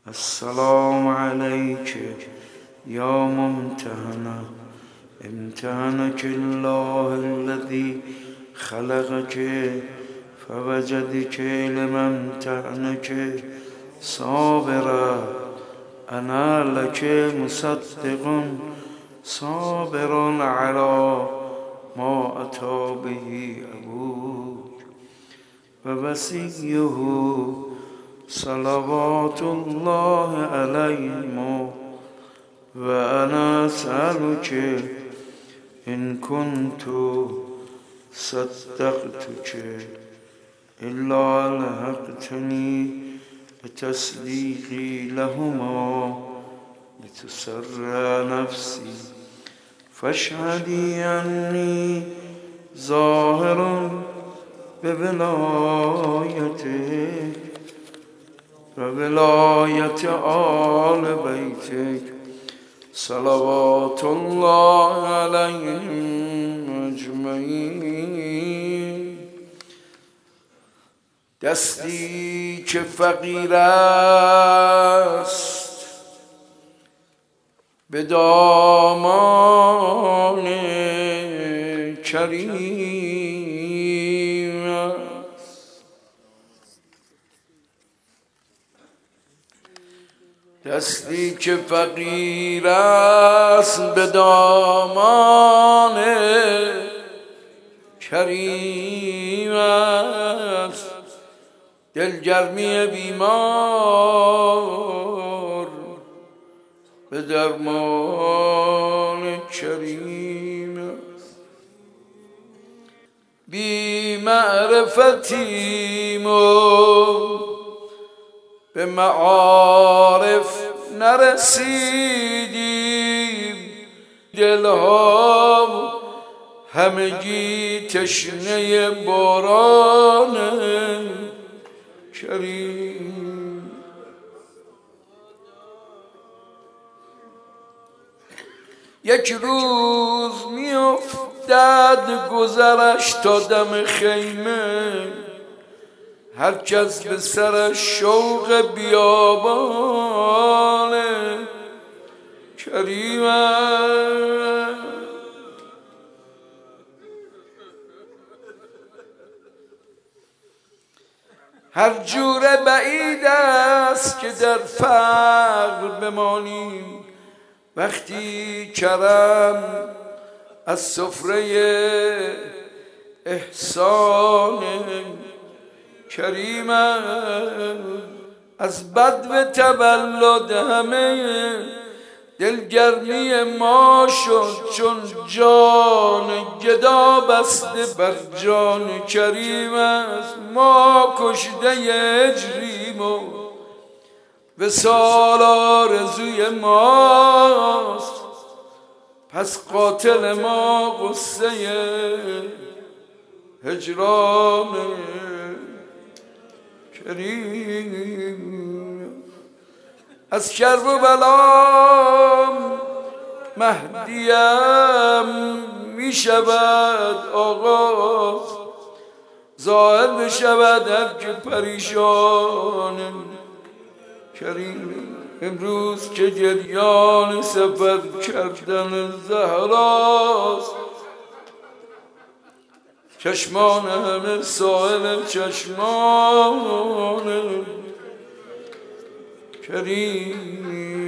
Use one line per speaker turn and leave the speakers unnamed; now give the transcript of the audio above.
السلام عليك يا ممتهنة امتهنك الله الذي خلقك فوجدك لما امتهنك صابرا أنا لك مصدق صابر على ما أتى به أبوك ووصيه صلوات الله عليهم وأنا أسألك إن كنت صدقتك إلا ألحقتني بتصديقي لهما لتسر نفسي فاشهدي أني ظاهر بولايتك وولاية آل بيتك صلوات الله عليهم أجمعين. دستی که فقیر است به دامان کریم است، دستی که فقیر است به دامان کریم است، دلگرمی بیمار به درمان کریم است. بی معرفتیم و به معارف نرسیدیم، دلها همگی تشنه باران کریم. یک روز میافتد گذرش تا دم خیمه، هر کس به سرش شوق بیابان کریم است. هر جور بعید است که در فقر بمانیم، وقتی کرم از سفره احسان کریم است. از بدو تولد همه دلگرمی ما شد، چون جان گدا بسته بر جان کریم است. ما کشته هجریم و وصال آرزوی ماست، پس قاتل ما غصه هجران کریم. از کرب و بلام مهدیم می شود آغاز، ظاهر می شود هر که پریشان کریم. امروز که جریان سفر کردن زهراست، چشمان همه سائل چشمان کریم.